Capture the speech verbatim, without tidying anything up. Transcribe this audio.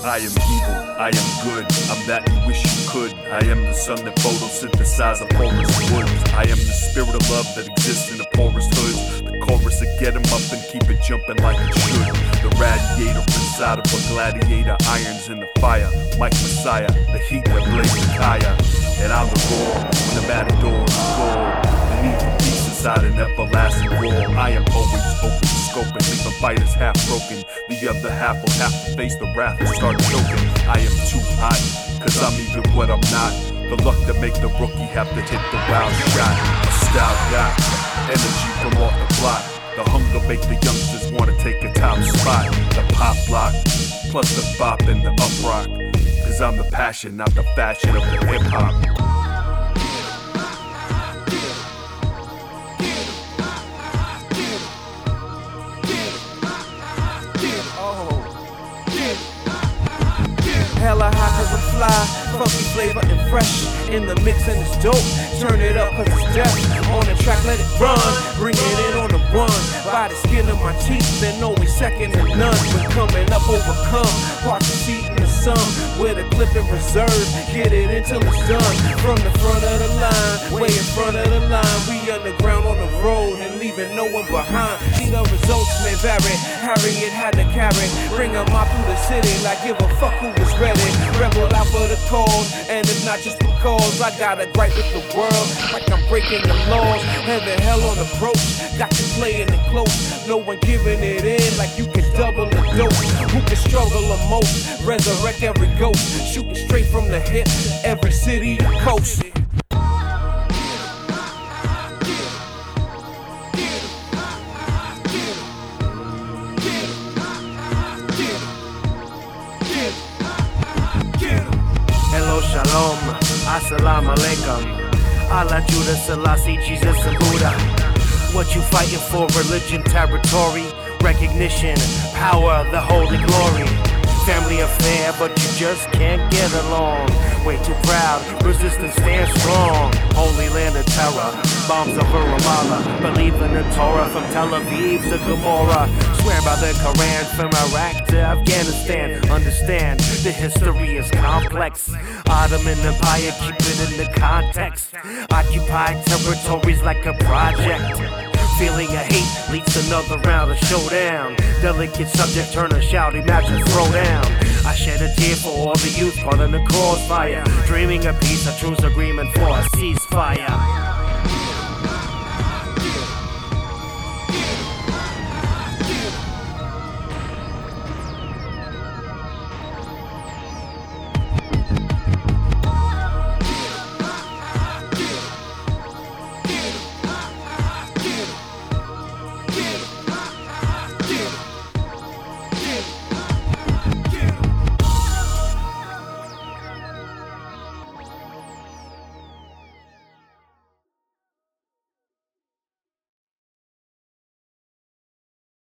I am evil, I am good, I'm that you wish you could. I am the sun that photosynthesizes porous woods. I am the spirit of love that exists in the porous hoods. The chorus that get 'em up and keep it jumping like it should. The radiator inside of a gladiator, irons in the fire. Mike Messiah, the heat that blazes Kaya. And I'm the roar when the matador is gold. The need for peace inside an everlasting war. I am always open to scoping, leaving fighters half broken. The other half will have to face the wrath and start choking. I am too hot, cause I'm even what I'm not. The luck to make the rookie have to hit the wild shot. A style guy, energy from off the block. The hunger make the youngsters wanna take a top spot. The pop block, plus the bop and the up rock. Cause I'm the passion, not the fashion of the hip hop. Hella hot cause I'm fly, funky flavor and fresh. In the mix and it's dope, turn it up cause it's death. On the track let it run, bring it in on the run. By the skin of my teeth, then always second to none. When coming up overcome, park the seat in the sun. With a clip in reserve, get it until it's done. From the front of the line, way in front of the line. We underground on the road and leaving no one behind. See the results may vary, Harriet had to carry. Bring 'em out through the city like give a fuck who was ready. Rebel out for the cause, and it's not just because I got a gripe with the world, like I'm breaking the laws. Heaven, hell on approach, got you playing it close. No one giving it in like you can double the dose. Who can struggle the most? Resurrect every ghost, shooting straight from the hip, every city and coast. Hello, shalom, assalamu alaikum. Allah, Judah, Selassie, Jesus, and Buddha. What you fighting for? Religion, territory, recognition, power, the holy glory. Family affair, but you just can't get along. Way too proud, resistance stands strong. Holy land of terror, bombs over Ramallah. Believe in the Torah from Tel Aviv to Gomorrah. Swear by the Quran from Iraq to Afghanistan. Understand, the history is complex. Ottoman Empire, keep it in the context. Occupied territories like a project. Feeling of hate leads to another round of showdown. Delicate subject, turn a shout, imagine throw down. I shed a tear for all the youth caught in the crossfire. Dreaming of peace, a truce agreement for a ceasefire.